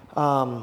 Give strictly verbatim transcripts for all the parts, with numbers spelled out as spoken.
Um,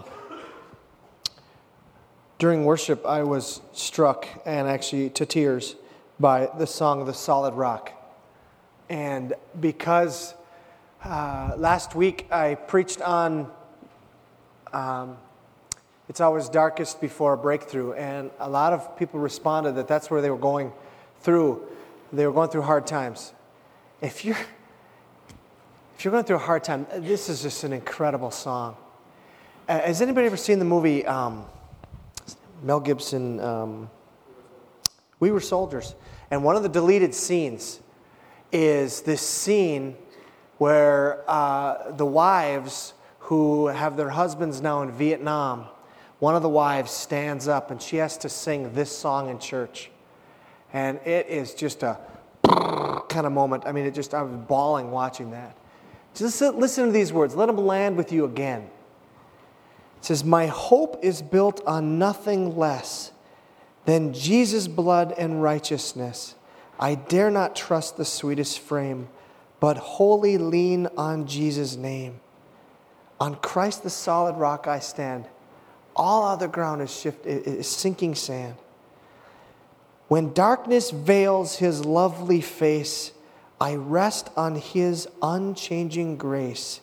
during worship, I was struck and actually to tears by the song "The Solid Rock." And because uh, last week I preached on um, It's Always Darkest Before a Breakthrough, and a lot of people responded that that's where they were going through. They were going through hard times. If you're, if you're going through a hard time, this is just an incredible song. Uh, has anybody ever seen the movie um, Mel Gibson, um, We Were Soldiers? And one of the deleted scenes is this scene where uh, the wives who have their husbands now in Vietnam, one of the wives stands up and she has to sing this song in church. And it is just a kind of moment. I mean, it just, I was bawling watching that. Just listen to these words. Let them land with you again. It says, "My hope is built on nothing less than Jesus' blood and righteousness. I dare not trust the sweetest frame, but wholly lean on Jesus' name. On Christ the solid rock I stand. All other ground is, shift, is sinking sand. When darkness veils his lovely face, I rest on his unchanging grace.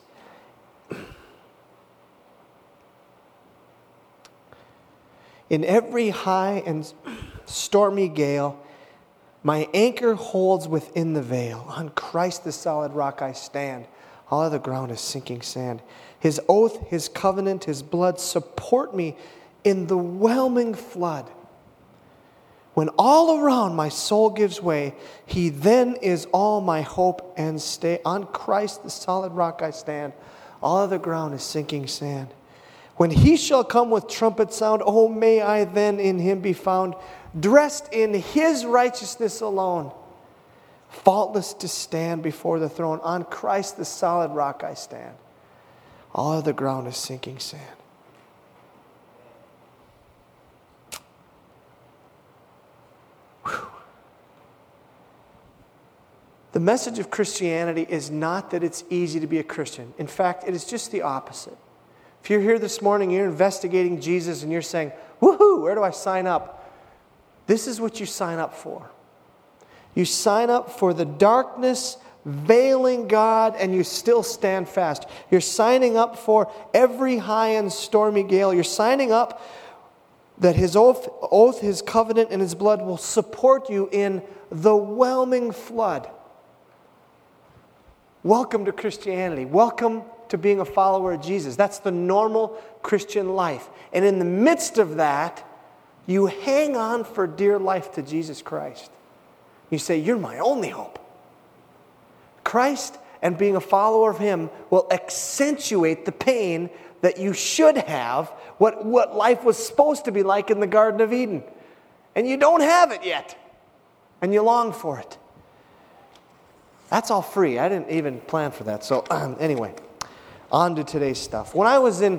In every high and stormy gale, my anchor holds within the veil. On Christ the solid rock I stand. All other ground is sinking sand. His oath, his covenant, his blood support me in the whelming flood. When all around my soul gives way, he then is all my hope and stay. On Christ the solid rock I stand. All other ground is sinking sand. When he shall come with trumpet sound, oh, may I then in him be found, dressed in his righteousness alone, faultless to stand before the throne. On Christ the solid rock I stand. All other ground is sinking sand. Whew. The message of Christianity is not that it's easy to be a Christian. In fact, it is just the opposite. If you're here this morning, you're investigating Jesus and you're saying, woohoo, where do I sign up? This is what you sign up for. You sign up for the darkness veiling God and you still stand fast. You're signing up for every high and stormy gale. You're signing up that his oath, oath, his covenant, and his blood will support you in the whelming flood. Welcome to Christianity. Welcome to being a follower of Jesus. That's the normal Christian life. And in the midst of that, you hang on for dear life to Jesus Christ. You say, you're my only hope. Christ and being a follower of him will accentuate the pain that you should have, what, what life was supposed to be like in the Garden of Eden. And you don't have it yet. And you long for it. That's all free. I didn't even plan for that. So um, anyway, on to today's stuff. When I was in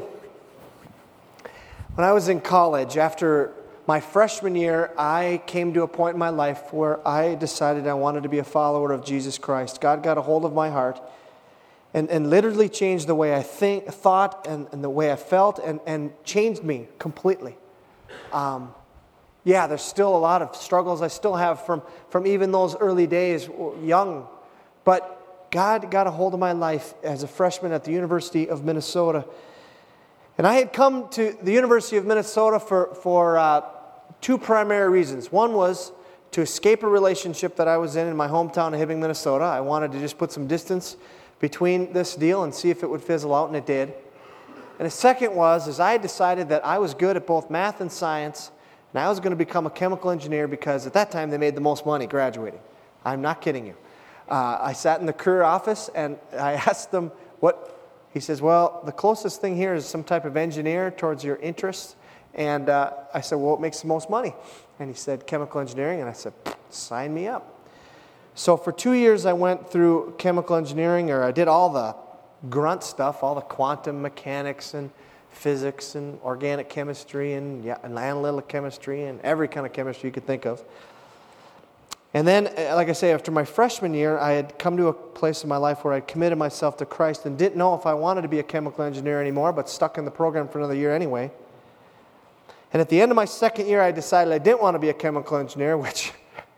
when I was in college, after my freshman year, I came to a point in my life where I decided I wanted to be a follower of Jesus Christ. God got a hold of my heart and, and literally changed the way I think, thought and, and the way I felt and, and changed me completely. Um, yeah, there's still a lot of struggles I still have from, from even those early days, young. But God got a hold of my life as a freshman at the University of Minnesota. And I had come to the University of Minnesota for, for uh, two primary reasons. One was to escape a relationship that I was in in my hometown of Hibbing, Minnesota. I wanted to just put some distance between this deal and see if it would fizzle out, and it did. And the second was, is I had decided that I was good at both math and science, and I was going to become a chemical engineer because at that time they made the most money graduating. I'm not kidding you. Uh, I sat in the career office and I asked them what... He says, well, the closest thing here is some type of engineer towards your interests. And uh, I said, well, what makes the most money? And he said, chemical engineering. And I said, sign me up. So for two years, I went through chemical engineering, or I did all the grunt stuff, all the quantum mechanics and physics and organic chemistry and, yeah, and analytical chemistry and every kind of chemistry you could think of. And then, like I say, after my freshman year, I had come to a place in my life where I committed myself to Christ and didn't know if I wanted to be a chemical engineer anymore, but stuck in the program for another year anyway. And at the end of my second year, I decided I didn't want to be a chemical engineer, which,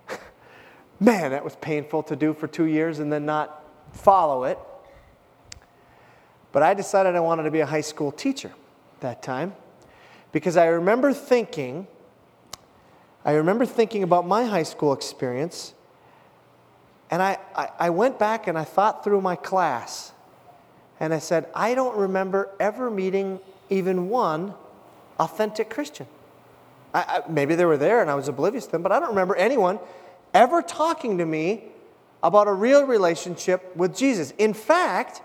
man, that was painful to do for two years and then not follow it. But I decided I wanted to be a high school teacher that time because I remember thinking, I remember thinking about my high school experience, and I, I, I went back and I thought through my class, and I said, I don't remember ever meeting even one authentic Christian. I, I, maybe they were there and I was oblivious to them, but I don't remember anyone ever talking to me about a real relationship with Jesus. In fact,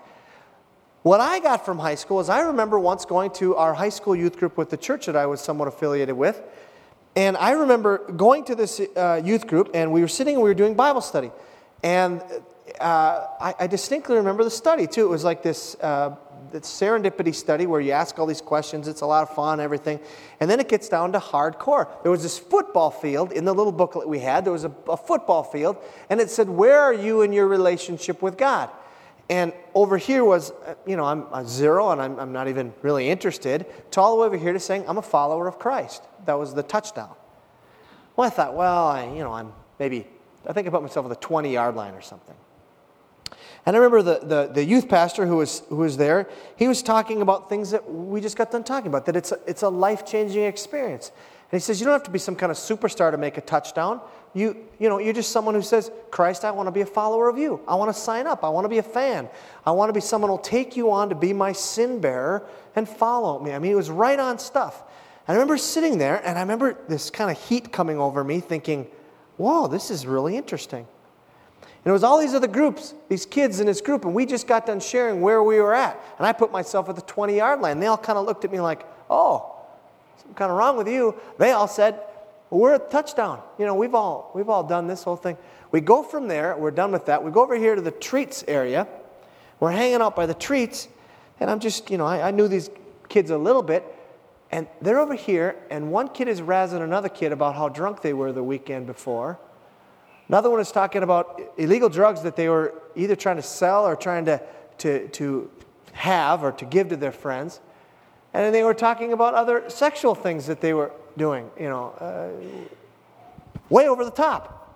what I got from high school is I remember once going to our high school youth group with the church that I was somewhat affiliated with. And I remember going to this uh, youth group, and we were sitting and we were doing Bible study. And uh, I, I distinctly remember the study, too. It was like this, uh, this serendipity study where you ask all these questions. It's a lot of fun and everything. And then it gets down to hardcore. There was this football field in the little booklet we had. There was a, a football field, and it said, where are you in your relationship with God? And over here was, you know, I'm a zero and I'm, I'm not even really interested, to all the way over here to saying, I'm a follower of Christ. That was the touchdown. Well, I thought, well, I, you know, I'm maybe, I think I put myself at the twenty-yard line or something. And I remember the, the, the youth pastor who was who was there, he was talking about things that we just got done talking about, that it's a, it's a life-changing experience. And he says, you don't have to be some kind of superstar to make a touchdown. You, you know, you're just someone who says, Christ, I want to be a follower of you. I want to sign up. I want to be a fan. I want to be someone who will take you on to be my sin bearer and follow me. I mean, it was right on stuff. And I remember sitting there, and I remember this kind of heat coming over me thinking, whoa, this is really interesting. And it was all these other groups, these kids in this group, and we just got done sharing where we were at. And I put myself at the twenty-yard line. And they all kind of looked at me like, oh, something kind of wrong with you. They all said, well, we're at touchdown. You know, we've all we've all done this whole thing. We go from there, we're done with that. We go over here to the treats area. We're hanging out by the treats, and I'm just, you know, I, I knew these kids a little bit, and they're over here, and one kid is razzing another kid about how drunk they were the weekend before. Another one is talking about illegal drugs that they were either trying to sell or trying to, to, to have or to give to their friends. And then they were talking about other sexual things that they were doing, you know, uh, way over the top.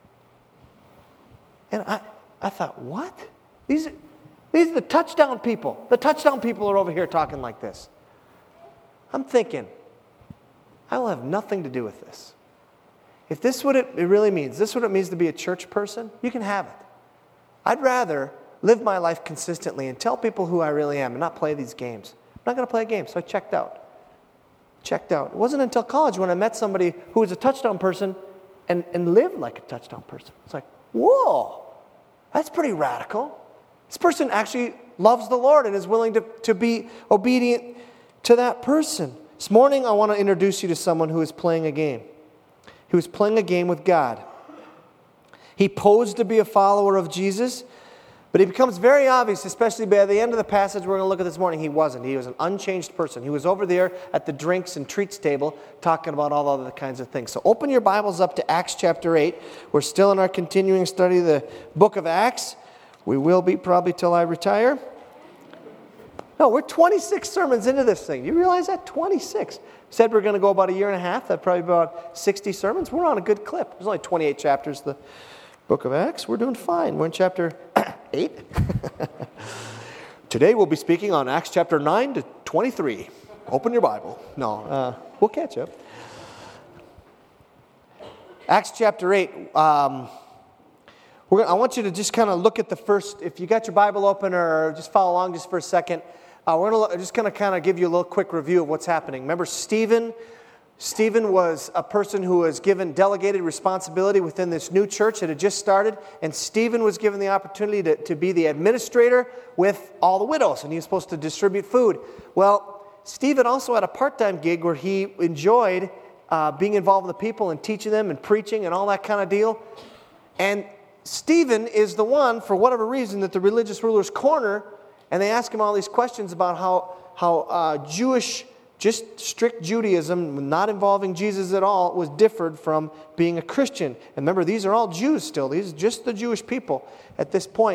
And I, I thought, what? These are, these are the touchdown people. The touchdown people are over here talking like this. I'm thinking, I will have nothing to do with this. If this is what it, it really means, this is what it means to be a church person, you can have it. I'd rather live my life consistently and tell people who I really am and not play these games. I'm not going to play a game, so I checked out. Checked out. It wasn't until college when I met somebody who was a touchdown person and, and lived like a touchdown person. It's like, whoa, that's pretty radical. This person actually loves the Lord and is willing to, to be obedient to that person. This morning, I want to introduce you to someone who is playing a game. He was playing a game with God. He posed to be a follower of Jesus, but it becomes very obvious, especially by the end of the passage we're going to look at this morning, he wasn't. He was an unchanged person. He was over there at the drinks and treats table talking about all other kinds of things. So open your Bibles up to Acts chapter eight. We're still in our continuing study of the book of Acts. We will be probably till I retire. No, we're twenty-six sermons into this thing. You realize that? twenty-six. Said we're going to go about a year and a half. That's probably about sixty sermons. We're on a good clip. There's only twenty-eight chapters, the book of Acts. We're doing fine. We're in chapter eight. Today we'll be speaking on Acts chapter nine to twenty-three. Open your Bible. No, uh, we'll catch up. Acts chapter eight. Um, we're gonna, I want you to just kind of look at the first, if you got your Bible open or just follow along just for a second. Uh, we're gonna, just going to kind of give you a little quick review of what's happening. Remember, Stephen, Stephen was a person who was given delegated responsibility within this new church that had just started, and Stephen was given the opportunity to, to be the administrator with all the widows, and he was supposed to distribute food. Well, Stephen also had a part-time gig where he enjoyed uh, being involved with the people and teaching them and preaching and all that kind of deal. And Stephen is the one, for whatever reason, that the religious rulers corner, and they ask him all these questions about how, how uh, Jewish just strict Judaism, not involving Jesus at all, was differed from being a Christian. And remember, these are all Jews still. These are just the Jewish people at this point.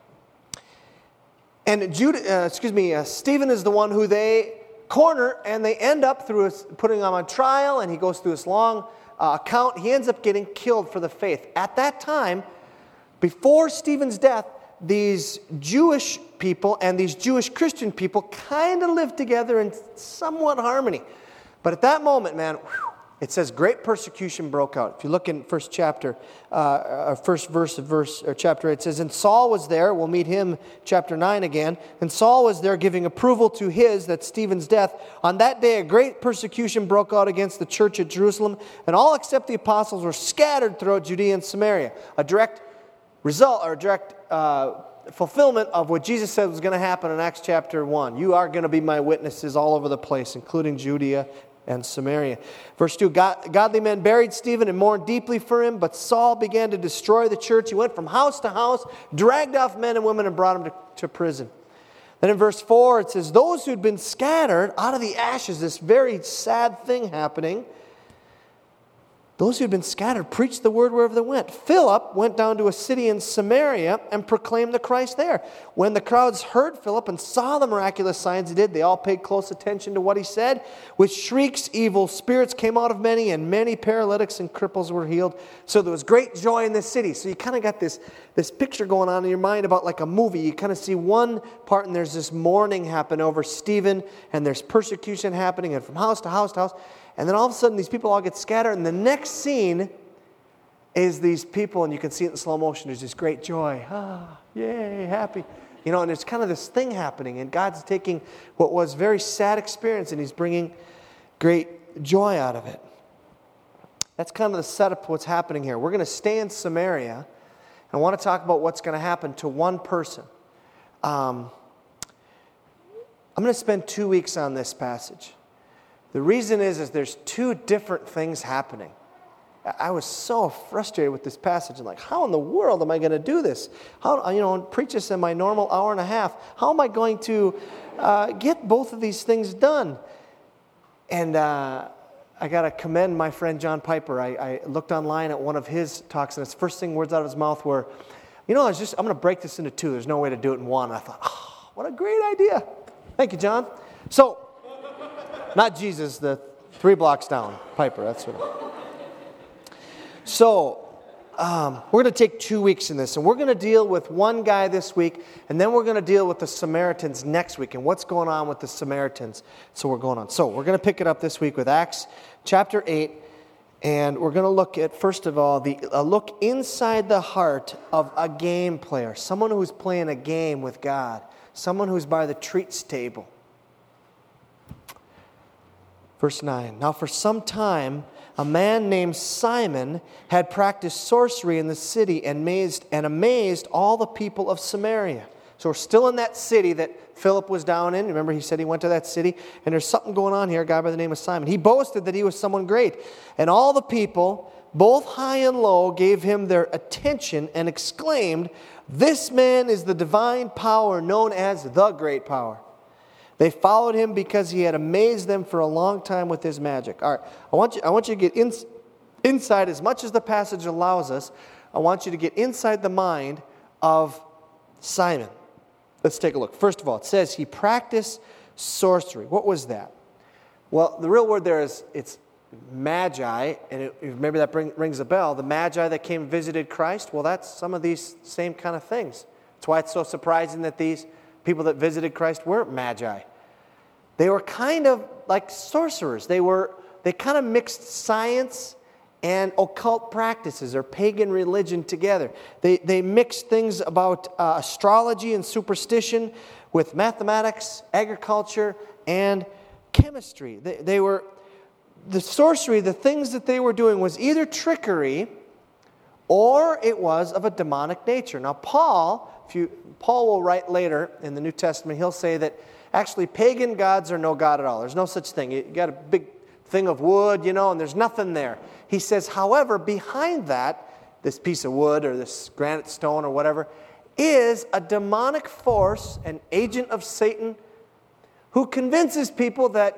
And Judah, uh, excuse me, uh, Stephen is the one who they corner, and they end up through his, putting him on trial, and he goes through this long uh, account. He ends up getting killed for the faith. At that time, before Stephen's death, these Jewish people and these Jewish Christian people kind of lived together in somewhat harmony. But at that moment, man, whew, it says great persecution broke out. If you look in first chapter, uh, first verse of verse or chapter eight, it says, and Saul was there. We'll meet him chapter nine again. And Saul was there giving approval to his, that's Stephen's death. On that day, a great persecution broke out against the church at Jerusalem, and all except the apostles were scattered throughout Judea and Samaria. A direct result or direct uh, fulfillment of what Jesus said was going to happen in Acts chapter one. You are going to be my witnesses all over the place, including Judea and Samaria. Verse two, God, godly men buried Stephen and mourned deeply for him, but Saul began to destroy the church. He went from house to house, dragged off men and women and brought them to, to prison. Then in verse four, it says, those who'd been scattered out of the ashes, this very sad thing happening, those who had been scattered preached the word wherever they went. Philip went down to a city in Samaria and proclaimed the Christ there. When the crowds heard Philip and saw the miraculous signs he did, they all paid close attention to what he said. With shrieks, evil spirits came out of many, and many paralytics and cripples were healed. So there was great joy in this city. So you kind of got this, this picture going on in your mind about like a movie. You kind of see one part, and there's this mourning happen over Stephen, and there's persecution happening, and from house to house to house. And then all of a sudden, these people all get scattered. And the next scene is these people, and you can see it in slow motion. There's this great joy. Ah, yay, happy. You know, and there's kind of this thing happening. And God's taking what was a very sad experience, and He's bringing great joy out of it. That's kind of the setup of what's happening here. We're going to stay in Samaria. And I want to talk about what's going to happen to one person. Um, I'm going to spend two weeks on this passage. The reason is, is there's two different things happening. I was so frustrated with this passage. I'm like, how in the world am I going to do this? How, you know, preach this in my normal hour and a half. How am I going to uh, get both of these things done? And uh, I got to commend my friend John Piper. I, I looked online at one of his talks, and his first thing words out of his mouth were, you know, I was just, I'm going to break this into two. There's no way to do it in one. And I thought, oh, what a great idea. Thank you, John. So, not Jesus, the three blocks down. Piper, that's what I So, um, we're going to take two weeks in this, and we're going to deal with one guy this week, and then we're going to deal with the Samaritans next week, and what's going on with the Samaritans. So we're going on. So we're going to pick it up this week with Acts chapter eight, and we're going to look at, first of all, the a look inside the heart of a game player, someone who's playing a game with God, someone who's by the treats table. Verse nine, now for some time, a man named Simon had practiced sorcery in the city and amazed, and amazed all the people of Samaria. So we're still in that city that Philip was down in. Remember, he said he went to that city, and there's something going on here, a guy by the name of Simon. He boasted that he was someone great, and all the people, both high and low, gave him their attention and exclaimed, this man is the divine power known as the great power. They followed him because he had amazed them for a long time with his magic. All right, I want you, I want you to get in, inside, as much as the passage allows us, I want you to get inside the mind of Simon. Let's take a look. First of all, it says he practiced sorcery. What was that? Well, the real word there is, it's magi, and it, maybe that bring, rings a bell. The magi that came and visited Christ, well, that's some of these same kind of things. That's why it's so surprising that these people that visited Christ weren't magi. They were kind of like sorcerers. They were they kind of mixed science and occult practices or pagan religion together. They they mixed things about uh, astrology and superstition with mathematics, agriculture, and chemistry. They, they were the sorcery. The things that they were doing was either trickery, or it was of a demonic nature. Now, Paul. If you, Paul will write later in the New Testament, he'll say that actually pagan gods are no God at all. There's no such thing. You got a big thing of wood, you know, and there's nothing there. He says, however, behind that, this piece of wood or this granite stone or whatever, is a demonic force, an agent of Satan, who convinces people that, you know,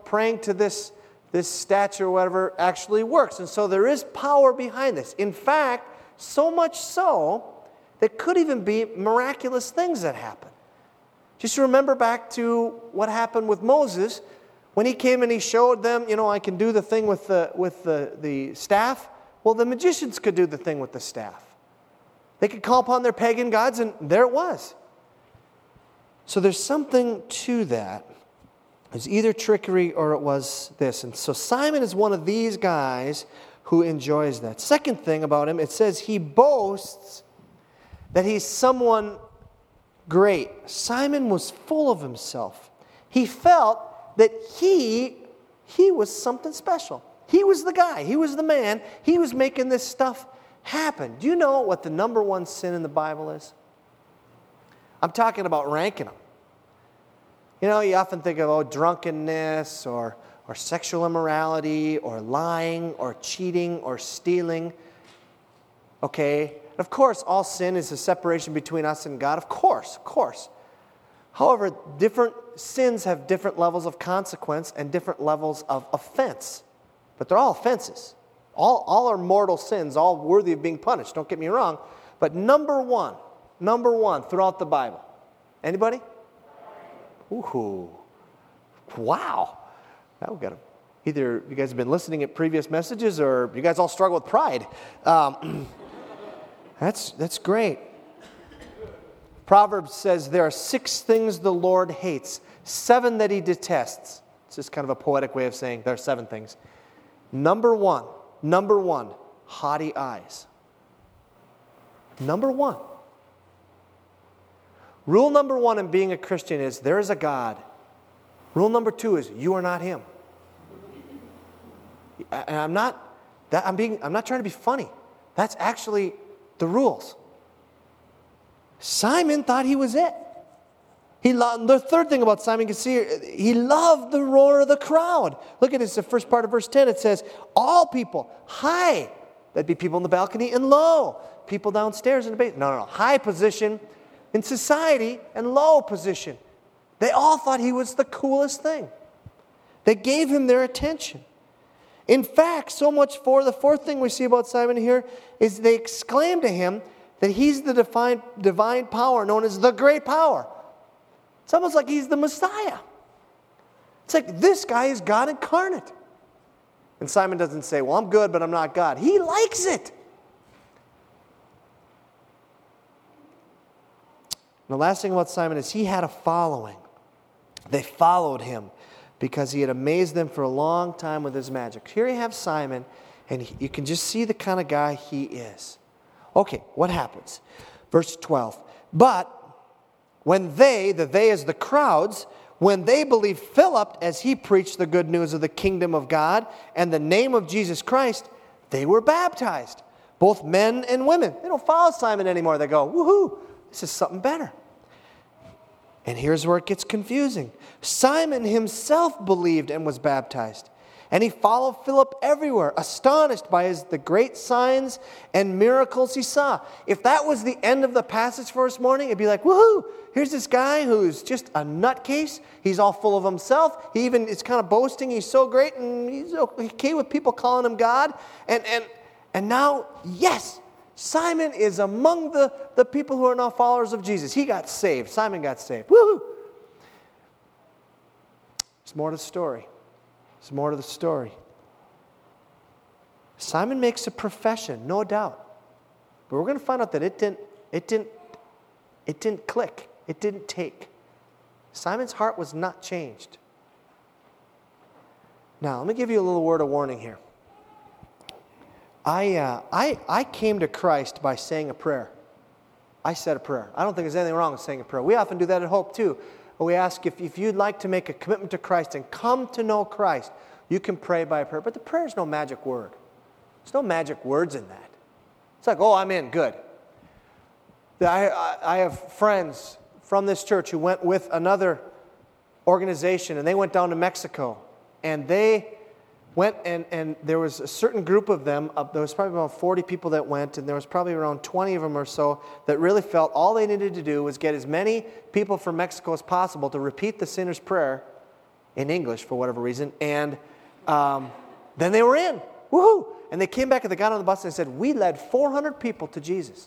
praying to this, this statue or whatever actually works. And so there is power behind this. In fact, so much so, there could even be miraculous things that happen. Just remember back to what happened with Moses when he came and he showed them, you know, I can do the thing with the, with the, the staff. Well, the magicians could do the thing with the staff. They could call upon their pagan gods, and there it was. So there's something to that. It was either trickery or it was this. And so Simon is one of these guys who enjoys that. Second thing about him, it says he boasts that he's someone great. Simon was full of himself. He felt that he, he was something special. He was the guy. He was the man. He was making this stuff happen. Do you know what the number one sin in the Bible is? I'm talking about ranking them. You know, you often think of, oh, drunkenness or, or sexual immorality or lying or cheating or stealing. Okay, of course, all sin is a separation between us and God. Of course, of course. However, different sins have different levels of consequence and different levels of offense. But they're all offenses. All, all are mortal sins, all worthy of being punished. Don't get me wrong. But number one, number one throughout the Bible. Anybody? Ooh, wow. Now we've got to, either you guys have been listening at previous messages or you guys all struggle with pride. Um, that's, that's great. Proverbs says there are six things the Lord hates, seven that he detests. It's just kind of a poetic way of saying there are seven things. Number one, number one, haughty eyes. Number one. Rule number one in being a Christian is there is a God. Rule number two is you are not him. And I'm not that I'm being I'm not trying to be funny. That's actually the rules. Simon thought he was it. He loved, the third thing about Simon, you can see here, he loved the roar of the crowd. Look at this, the first part of verse ten. It says, all people, high. That'd be people in the balcony, and low. People downstairs in the basement. No, no, no. High position in society and low position. They all thought he was the coolest thing. They gave him their attention. In fact, so much for the fourth thing we see about Simon here is they exclaim to him that he's the divine, divine power known as the great power. It's almost like he's the Messiah. It's like this guy is God incarnate. And Simon doesn't say, well, I'm good, but I'm not God. He likes it. And the last thing about Simon is he had a following. They followed him because he had amazed them for a long time with his magic. Here you have Simon, and he, you can just see the kind of guy he is. Okay, what happens? Verse twelve. But when they, the they is the crowds, when they believed Philip as he preached the good news of the kingdom of God and the name of Jesus Christ, they were baptized, both men and women. They don't follow Simon anymore. They go, woohoo, this is something better. And here's where it gets confusing. Simon himself believed and was baptized. And he followed Philip everywhere, astonished by his, the great signs and miracles he saw. If that was the end of the passage for this morning, it'd be like, woohoo, here's this guy who's just a nutcase. He's all full of himself. He even is kind of boasting. He's so great, and he's okay with people calling him God. And and and now, yes, Simon is among the, the people who are now followers of Jesus. He got saved. Simon got saved. Woohoo! There's more to the story. There's more to the story. Simon makes a profession, no doubt. But we're going to find out that it didn't, it didn't, it didn't click. It didn't take. Simon's heart was not changed. Now, let me give you a little word of warning here. I, uh, I, I came to Christ by saying a prayer. I said a prayer. I don't think there's anything wrong with saying a prayer. We often do that at Hope too. We ask if, if you'd like to make a commitment to Christ and come to know Christ, you can pray by a prayer. But the prayer is no magic word. There's no magic words in that. It's like, oh, I'm in, good. I, I, I have friends from this church who went with another organization, and they went down to Mexico. And they went, and, and there was a certain group of them, uh, there was probably about forty people that went, and there was probably around twenty of them or so that really felt all they needed to do was get as many people from Mexico as possible to repeat the sinner's prayer, in English for whatever reason. And um, then they were in. Woohoo! And they came back and they got on the bus and they said, we led four hundred people to Jesus.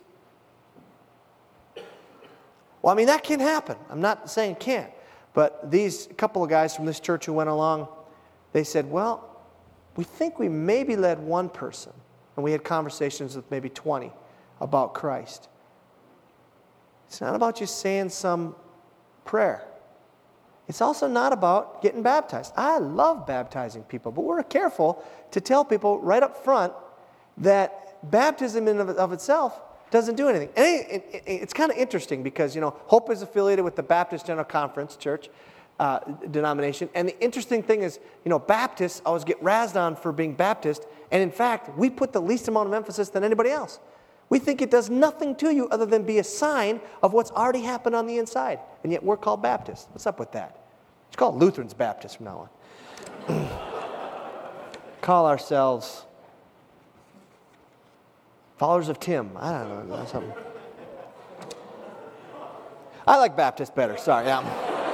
Well, I mean, that can happen. I'm not saying it can't. But these couple of guys from this church who went along, they said, well, we think we maybe led one person. And we had conversations with maybe twenty about Christ. It's not about just saying some prayer. It's also not about getting baptized. I love baptizing people, but we're careful to tell people right up front that baptism in of, of itself doesn't do anything. And it, it, it's kind of interesting because, you know, Hope is affiliated with the Baptist General Conference Church uh, denomination. And the interesting thing is, you know, Baptists always get razzed on for being Baptist. And in fact, we put the least amount of emphasis than anybody else. We think it does nothing to you other than be a sign of what's already happened on the inside. And yet we're called Baptists. What's up with that? It's called Lutherans Baptists from now on. Call ourselves followers of Tim. I don't know. Something. I like Baptist better. Sorry. Yeah.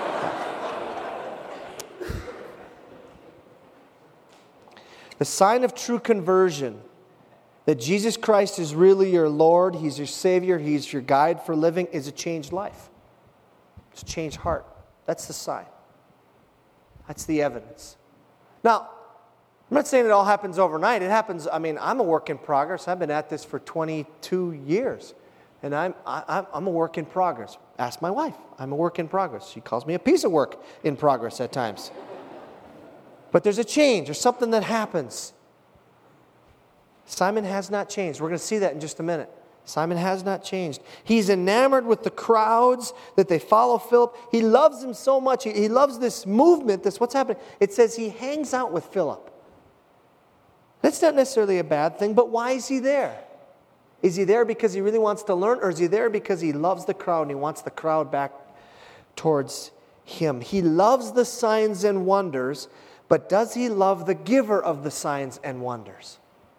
The sign of true conversion, that Jesus Christ is really your Lord, He's your Savior, He's your guide for living, is a changed life. It's a changed heart. That's the sign. That's the evidence. Now, I'm not saying it all happens overnight. It happens, I mean, I'm a work in progress. I've been at this for twenty-two years. And I'm, I, I'm a work in progress. Ask my wife. I'm a work in progress. She calls me a piece of work in progress at times. But there's a change. There's something that happens. Simon has not changed. We're going to see that in just a minute. Simon has not changed. He's enamored with the crowds that they follow Philip. He loves him so much. He, he loves this movement. This what's happening. It says he hangs out with Philip. That's not necessarily a bad thing, but why is he there? Is he there because he really wants to learn, or is he there because he loves the crowd and he wants the crowd back towards him? He loves the signs and wonders, but does he love the giver of the signs and wonders?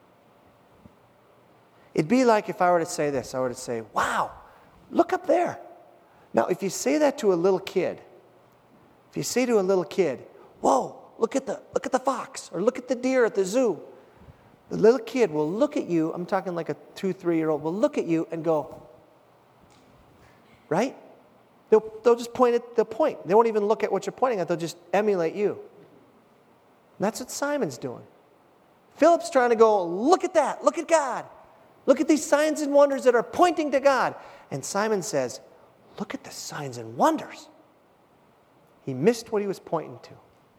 It'd be like if I were to say this. I were to say, wow, look up there. Now, if you say that to a little kid, if you say to a little kid, whoa, look at the look at the fox, or look at the deer at the zoo, the little kid will look at you, I'm talking like a two, three-year-old, will look at you and go, right? They'll, they'll just point at the point. They won't even look at what you're pointing at. They'll just emulate you. And that's what Simon's doing. Philip's trying to go, look at that. Look at God. Look at these signs and wonders that are pointing to God. And Simon says, look at the signs and wonders. He missed what he was pointing to.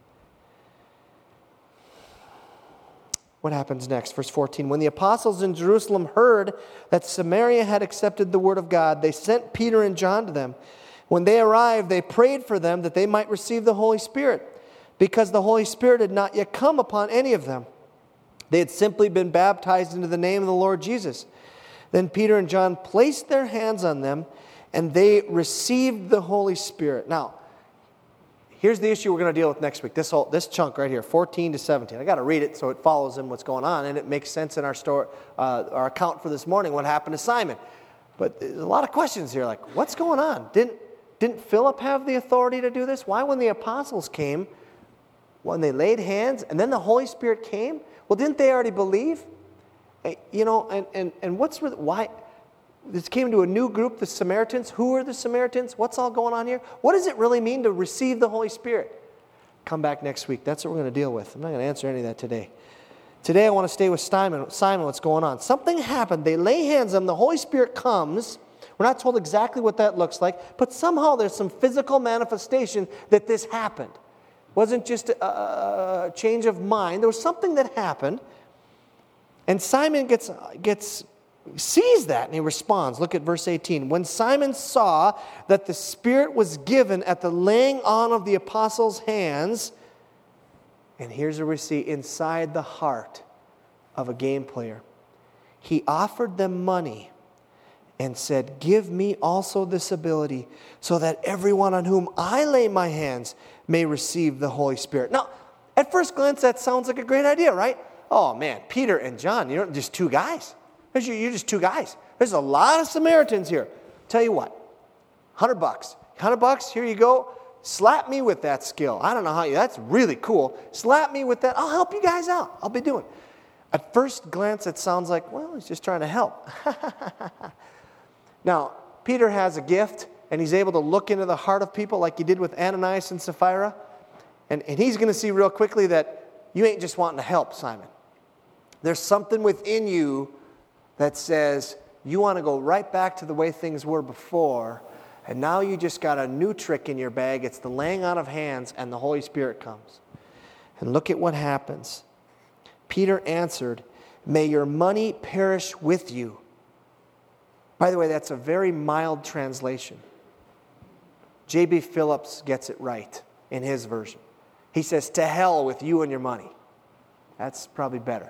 What happens next? Verse fourteen. When the apostles in Jerusalem heard that Samaria had accepted the word of God, they sent Peter and John to them. When they arrived, they prayed for them that they might receive the Holy Spirit, because the Holy Spirit had not yet come upon any of them. They had simply been baptized into the name of the Lord Jesus. Then Peter and John placed their hands on them, and they received the Holy Spirit. Now, here's the issue we're going to deal with next week. This whole this chunk right here, fourteen to seventeen. I got to read it so it follows in what's going on, and it makes sense in our story, uh, our account for this morning. What happened to Simon? But there's a lot of questions here, like what's going on? Didn't didn't Philip have the authority to do this? Why, when the apostles came, when they laid hands, and then the Holy Spirit came? Well, didn't they already believe? You know, and and and what's with why? This came to a new group, the Samaritans. Who are the Samaritans? What's all going on here? What does it really mean to receive the Holy Spirit? Come back next week. That's what we're going to deal with. I'm not going to answer any of that today. Today I want to stay with Simon. Simon, what's going on? Something happened. They lay hands on him. The Holy Spirit comes. We're not told exactly what that looks like, but somehow there's some physical manifestation that this happened. It wasn't just a, a change of mind. There was something that happened, and Simon gets gets. sees that and he responds. Look at verse eighteen. When Simon saw that the Spirit was given at the laying on of the apostles' hands, and here's where we see inside the heart of a game player, he offered them money and said, give me also this ability so that everyone on whom I lay my hands may receive the Holy Spirit. Now, at first glance, that sounds like a great idea, right? Oh man, Peter and John, you're just two guys. You're just two guys. There's a lot of Samaritans here. Tell you what, hundred bucks. Hundred bucks, here you go. slap me with that skill. I don't know how you, that's really cool. Slap me with that. I'll help you guys out. I'll be doing it. At first glance, it sounds like, well, he's just trying to help. Now, Peter has a gift, and he's able to look into the heart of people like he did with Ananias and Sapphira. And, and he's going to see real quickly that you ain't just wanting to help, Simon. There's something within you that says you want to go right back to the way things were before, and now you just got a new trick in your bag. It's the laying on of hands, and the Holy Spirit comes. And look at what happens. Peter answered, "May your money perish with you." By the way, that's a very mild translation. J B Phillips gets it right in his version. He says, "To hell with you and your money." That's probably better.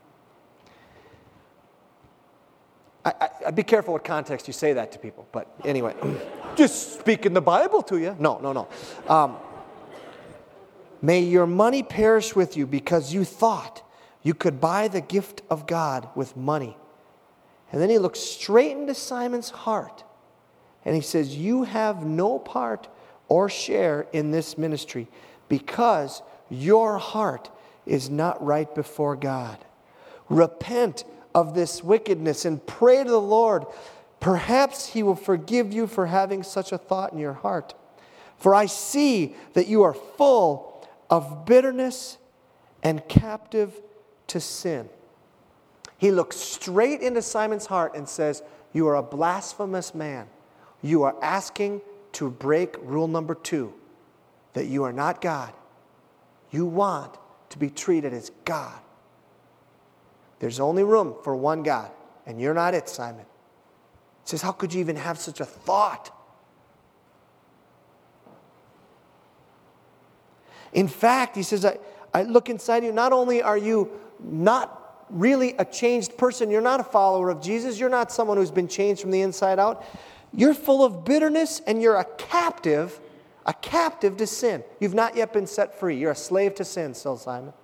I, I, I'd be careful what context you say that to people. But anyway, just speaking the Bible to you. No, no, no. Um, May your money perish with you because you thought you could buy the gift of God with money. And then he looks straight into Simon's heart. And he says, you have no part or share in this ministry because your heart is not right before God. Repent of this wickedness and pray to the Lord. Perhaps he will forgive you for having such a thought in your heart. For I see that you are full of bitterness and captive to sin. He looks straight into Simon's heart and says, you are a blasphemous man. You are asking to break rule number two, that you are not God. You want to be treated as God. There's only room for one God, and you're not it, Simon. He says, how could you even have such a thought? In fact, he says, I, I look inside you, not only are you not really a changed person, you're not a follower of Jesus, you're not someone who's been changed from the inside out, you're full of bitterness and you're a captive, a captive to sin. You've not yet been set free. You're a slave to sin, still, Simon.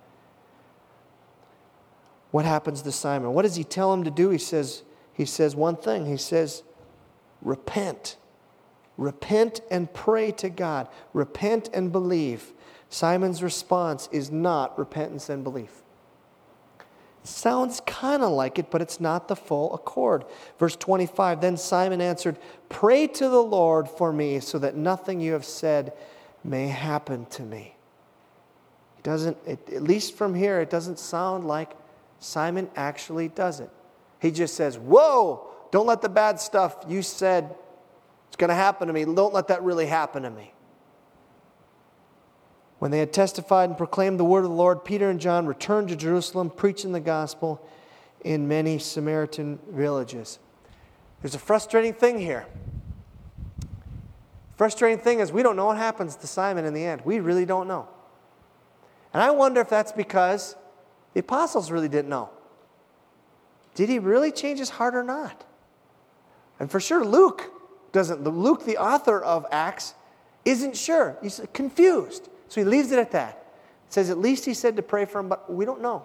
What happens to Simon? What does he tell him to do? He says, he says one thing. He says, repent. Repent and pray to God. Repent and believe. Simon's response is not repentance and belief. It sounds kind of like it, but it's not the full accord. Verse twenty-five, then Simon answered, pray to the Lord for me so that nothing you have said may happen to me. It doesn't, it, at least from here, it doesn't sound like Simon actually does it. He just says, whoa, don't let the bad stuff you said it's going to happen to me. Don't let that really happen to me. When they had testified and proclaimed the word of the Lord, Peter and John returned to Jerusalem, preaching the gospel in many Samaritan villages. There's a frustrating thing here. Frustrating thing is we don't know what happens to Simon in the end. We really don't know. And I wonder if that's because the apostles really didn't know. Did he really change his heart or not? And for sure Luke doesn't. Luke, the author of Acts, isn't sure. He's confused. So he leaves it at that. It says at least he said to pray for him, but we don't know.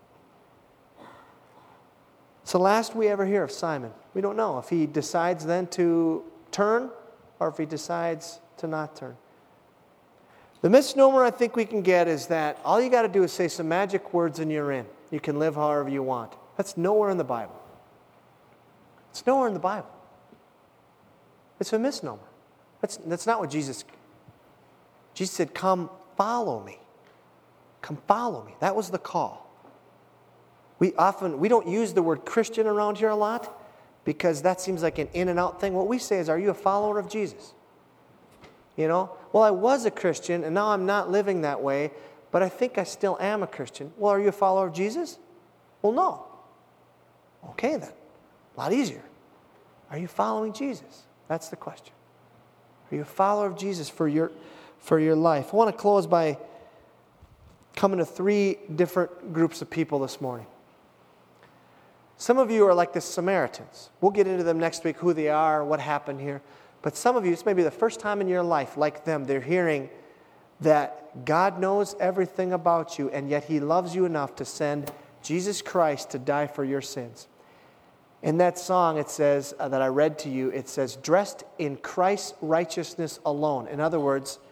So last we ever hear of Simon, we don't know if he decides then to turn or if he decides to not turn. The misnomer I think we can get is that all you got to do is say some magic words and you're in. You can live however you want. That's nowhere in the Bible. It's nowhere in the Bible. It's a misnomer. That's, that's not what Jesus... Jesus said, come follow me. Come follow me. That was the call. We often, we don't use the word Christian around here a lot because that seems like an in and out thing. What we say is, are you a follower of Jesus? You know, well, I was a Christian and now I'm not living that way, but I think I still am a Christian. Well, are you a follower of Jesus? Well, no. Okay then. A lot easier. Are you following Jesus? That's the question. Are you a follower of Jesus for your for your life? I want to close by coming to three different groups of people this morning. Some of you are like the Samaritans. We'll get into them next week, who they are, what happened here. But some of you, it's maybe the first time in your life, like them, they're hearing that God knows everything about you, and yet He loves you enough to send Jesus Christ to die for your sins. In that song, it says, uh, that I read to you, it says, dressed in Christ's righteousness alone. In other words,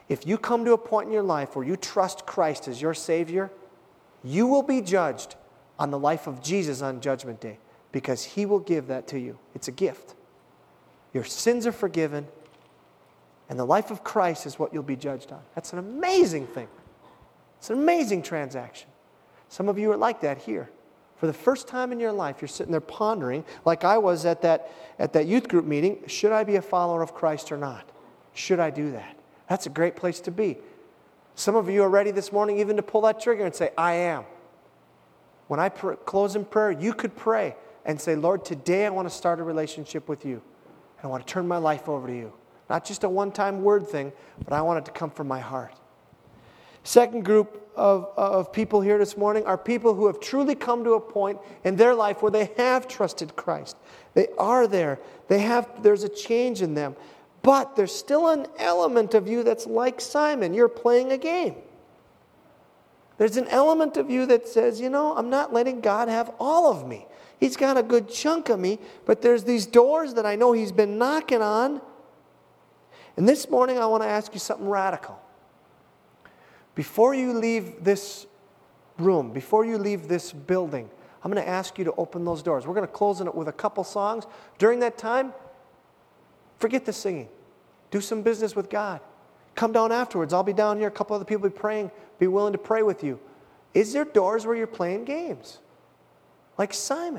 If you come to a point in your life where you trust Christ as your Savior, you will be judged on the life of Jesus on Judgment Day, because He will give that to you. It's a gift. Your sins are forgiven, and the life of Christ is what you'll be judged on. That's an amazing thing. It's an amazing transaction. Some of you are like that here. For the first time in your life, you're sitting there pondering, like I was at that, at that youth group meeting, should I be a follower of Christ or not? Should I do that? That's a great place to be. Some of you are ready this morning even to pull that trigger and say, I am. When I pr- close in prayer, you could pray and say, Lord, today I want to start a relationship with you. And I want to turn my life over to you. Not just a one-time word thing, but I want it to come from my heart. Second group of, of people here this morning are people who have truly come to a point in their life where they have trusted Christ. They are there. They have. There's a change in them. But there's still an element of you that's like Simon. You're playing a game. There's an element of you that says, you know, I'm not letting God have all of me. He's got a good chunk of me, but there's these doors that I know He's been knocking on. And this morning I want to ask you something radical. Before you leave this room, before you leave this building, I'm going to ask you to open those doors. We're going to close it with a couple songs. During that time, forget the singing. Do some business with God. Come down afterwards. I'll be down here. A couple other people will be praying, be willing to pray with you. Is there doors where you're playing games? Like Simon.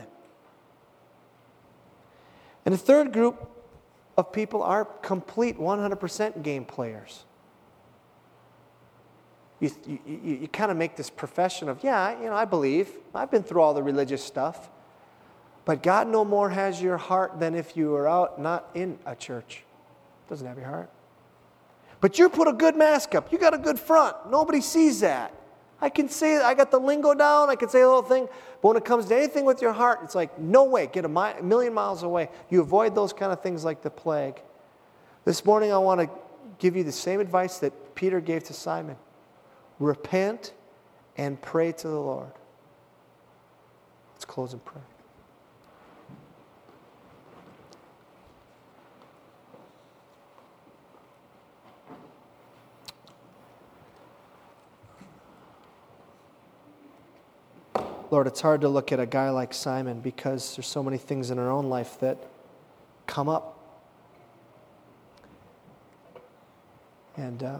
And the third group of people are complete one hundred percent game players. You, you, you, you kind of make this profession of, yeah, you know, I believe. I've been through all the religious stuff. But God no more has your heart than if you were out not in a church. Doesn't have your heart. But you put a good mask up. You got a good front. Nobody sees that. I can say I got the lingo down. I can say a little thing. But when it comes to anything with your heart, it's like, no way. Get a, mi- a million miles away. You avoid those kind of things like the plague. This morning I want to give you the same advice that Peter gave to Simon. Repent and pray to the Lord. Let's close in prayer. Lord, it's hard to look at a guy like Simon because there's so many things in our own life that come up. And uh,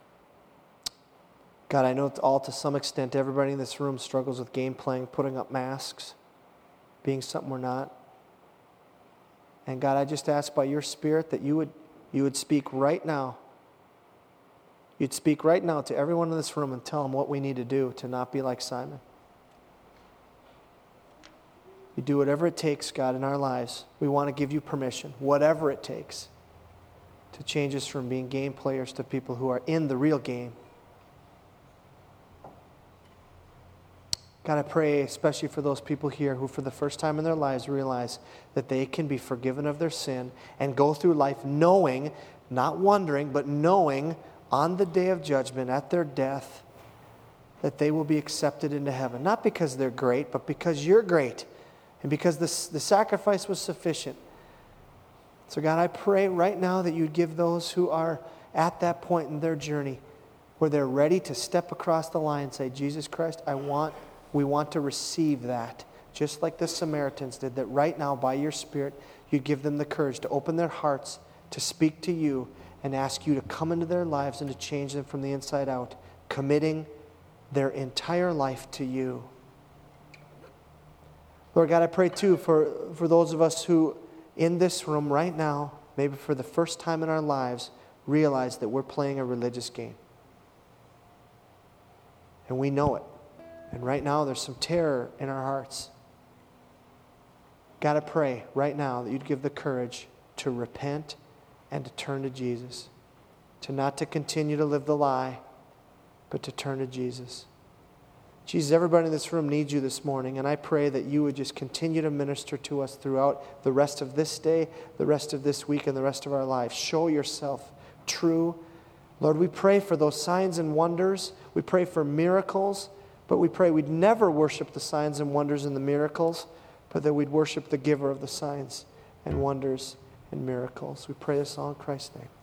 God, I know all to some extent everybody in this room struggles with game playing, putting up masks, being something we're not. And God, I just ask by your Spirit that you would you would speak right now. You'd speak right now to everyone in this room and tell them what we need to do to not be like Simon. You do whatever it takes, God, in our lives. We want to give you permission, whatever it takes, to change us from being game players to people who are in the real game. God, I pray especially for those people here who for the first time in their lives realize that they can be forgiven of their sin and go through life knowing, not wondering, but knowing on the day of judgment, at their death, that they will be accepted into heaven. Not because they're great, but because you're great. And because the, the sacrifice was sufficient. So God, I pray right now that you'd give those who are at that point in their journey where they're ready to step across the line and say, Jesus Christ, I want, we want to receive that. Just like the Samaritans did, that right now by your Spirit, you give them the courage to open their hearts, to speak to you, and ask you to come into their lives and to change them from the inside out, committing their entire life to you. Lord God, I pray too for, for those of us who in this room right now, maybe for the first time in our lives, realize that we're playing a religious game. And we know it. And right now there's some terror in our hearts. God, I pray right now that you'd give the courage to repent and to turn to Jesus. To not to continue to live the lie, but to turn to Jesus. Jesus, everybody in this room needs you this morning, and I pray that you would just continue to minister to us throughout the rest of this day, the rest of this week, and the rest of our lives. Show yourself true. Lord, we pray for those signs and wonders. We pray for miracles, but we pray we'd never worship the signs and wonders and the miracles, but that we'd worship the giver of the signs and wonders and miracles. We pray this all in Christ's name.